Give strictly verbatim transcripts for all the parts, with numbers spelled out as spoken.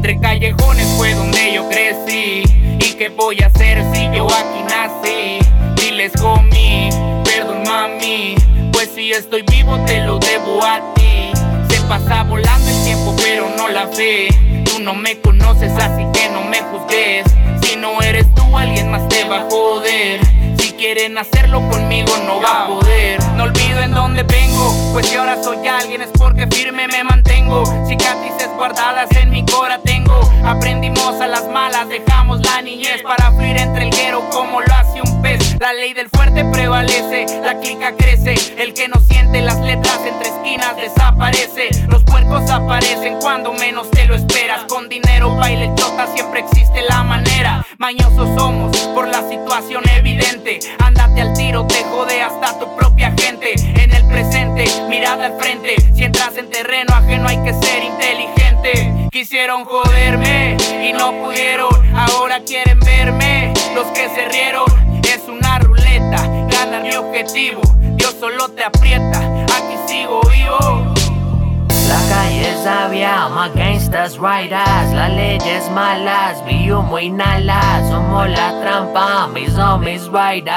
Entre callejones fue donde yo crecí. ¿Y qué voy a hacer si yo aquí nací? Diles homie, perdón mami, pues si estoy vivo te lo debo a ti. Se pasa volando el tiempo pero no la fe. Tú no me conoces así que no me juzgues. Si no eres tú alguien más te va a joder. Si quieren hacerlo conmigo no va a poder. No olvido en dónde vengo, pues si ahora soy alguien es porque firme me mantengo. Cicatrices guardadas en mi cora tengo. Aprendimos a las malas, dejamos la niñez para fluir entre el guero como lo hace un pez. La ley del fuerte prevalece, la clica crece. El que no siente las letras entre esquinas desaparece. Los puercos aparecen cuando menos te lo esperas. Con dinero, baile, chota, siempre existe la manera. Mañosos somos por la situación evidente. Ándate al tiro, te jode hasta tu propia gente. En el presente, mirada al frente. Si entras en terreno ajeno hay que ser inteligente. Quisieron joderme y no pudieron. Ahora quieren verme los que se rieron. Es una ruleta, ganar mi objetivo. Dios solo te aprieta, aquí sigo vivo. La calle es sabia, más gangsters, riders. Las leyes malas, vi humo inhala. Somos la trampa, mis homies riders.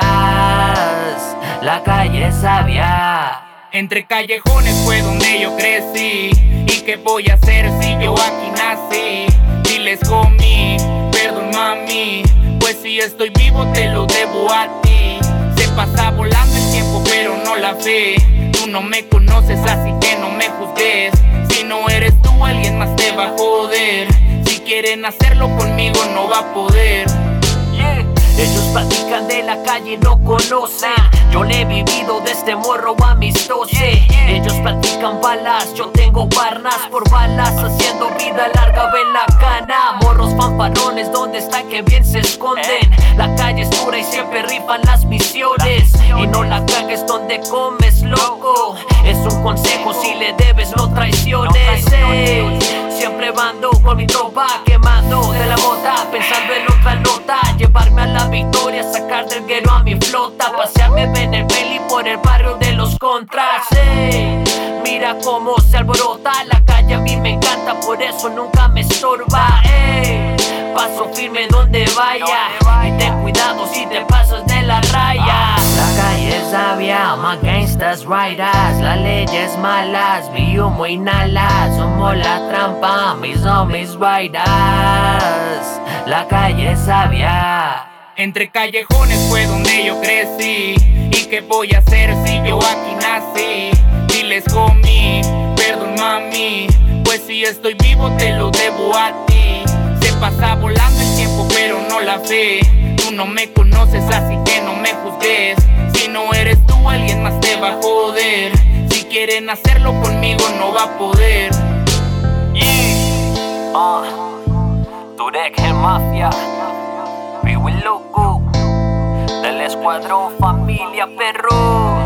La calle es sabia. Entre callejones fue donde yo crecí. ¿Y qué voy a hacer si yo aquí nací? Diles homie, perdón mami, pues si estoy vivo te lo debo a ti. Se pasa volando el tiempo pero no la fe. Tú no me conoces así que no me juzgues. Si no eres tú alguien más te va a joder. Si quieren hacerlo conmigo no va a poder. Yeah. Ellos platican de la calle, no conocen. Yo le he vivido desde morro a mis doce. Ellos platican balas, yo tengo barnas por balas. Haciendo vida larga, ven la cana. Morros fanfarones, ¿dónde están que bien se esconden? La calle es dura y siempre rifan las misiones. Y no la cagues donde comes, loco. Es un consejo, si le debes no traiciones. Ey. Siempre bando con mi tropa quemando de la bota, pensando en otra nota. Llevarme a la victoria, sacar del guero a mi flota. Pasearme en el peli por el barrio de los contras. Ey, mira cómo se alborota la calle, a mí me encanta, por eso nunca me estorba. Ey, paso firme donde vaya y ten cuidado si te pasas de la raya. La calle es sabia, más gangsters, riders. Las leyes malas, vi humo inhala. Somos la trampa, mis homies riders. La calle es sabia. Entre callejones fue donde yo crecí. ¿Y qué voy a hacer si yo aquí nací? Diles homie, perdón mami, pues si estoy vivo te lo debo a ti. Se pasa volando el tiempo pero no la fe. Tú no me conoces así que no me juzgues. Si no eres tú alguien más te va a joder. Si quieren hacerlo conmigo no va a poder. Yeah, uh, Turek el Mafia, Vivo el Loco, del escuadrón Familia Perro.